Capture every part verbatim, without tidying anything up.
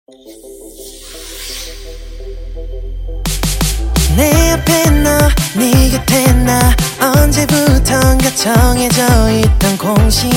내 앞에 너, 네 곁에 나 언제부턴가 정해져 있던 공식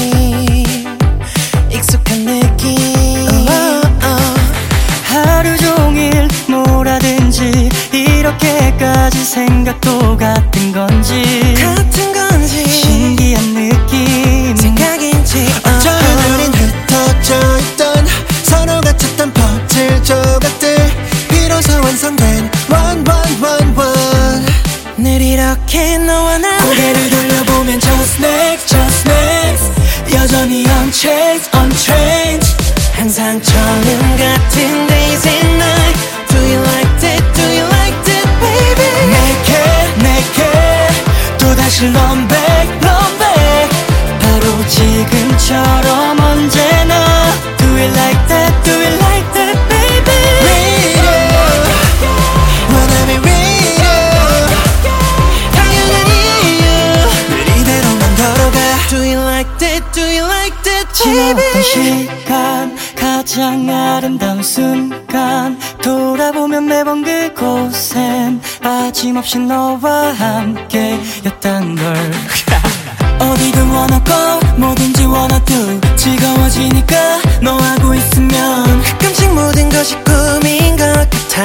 익숙한 느낌 oh, oh. 하루 종일 뭘 하든지 이렇게까지 생각도 같은 건지 같은 건지 신기한 느낌 생각인지 어쩌면 우린 흩어져 있던 서로가 찾던 퍼즐 조각들 비로소 완성된 one one one one 늘 이렇게 너와 나 고개를 돌려보면 just next just next 여전히 unchanged unchanged 항상 처음 같은 days and night Do you like that, do you like that baby 내게 내게 또다시 run back run back 바로 지금처럼 언제나 Do you like that, do you like that baby Read it wanna be read it 당연한 이유 늘 이대로만 걸어가 Do you like that, do you like that 지나왔던 baby 시간 가장 아름다운 순간 돌아보면 매번 그곳엔 빠짐없이 너와 함께였단 걸 어디든 wanna go 뭐든지 wanna do 즐거워지니까 너하고 있으면 가끔씩 모든 것이 꿈인 것 같아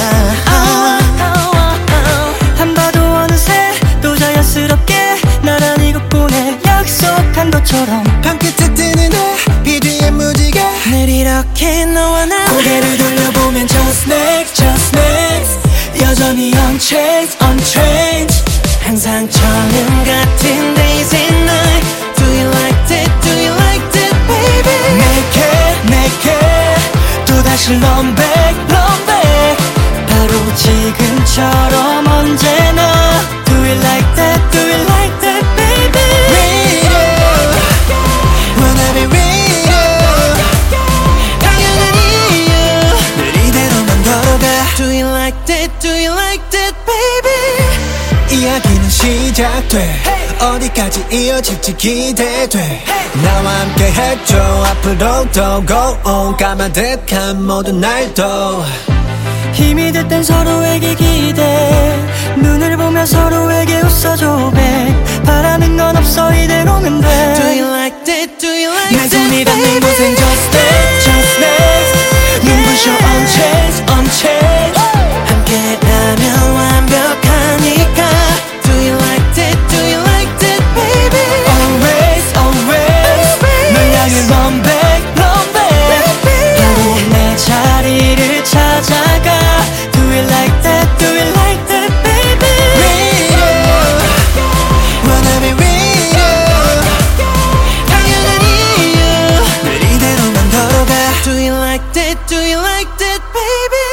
한 봐도 어느새 또 자연스럽게 나란히 걷고내 약속한 것처럼 밤끝에 뜨는 해 비 뒤에 무지개 늘 이렇게 너와 나 고개를 돌려보면 just next just next 여전히 unchanged unchanged 항상 처음 같은 days and night Do you like that, do you like that baby 내게 내게 또다시 run back run back 바로 지금처럼 언제나 Do you like that, do you like that baby read it wanna be read it 당연한 이유 늘 이대로만 걸어가 Do you like that, do you like that baby 이야기는 시작돼 어디까지 이어질지 기대돼 나와 함께 해줘 앞으로도 go on 까마득한 모든 날도 힘이 될 땐 서로에게 기대 눈을 보며 서로에게 웃어줘 babe 바라는 건 없어 이대로면 돼 Do you like that, do you like 내 that 손이 닿는 곳엔 baby just next just next 눈부셔 unchanged unchanged 함께라면 완벽하니까 Do you like that, do you like that baby always always 널 향해 run back run back 바로 내 자리를 찾아가 Do you like that, do you like that baby read it wanna be read it 당연한 이유 늘 이대로만 걸어가 Do you like that, do you like that baby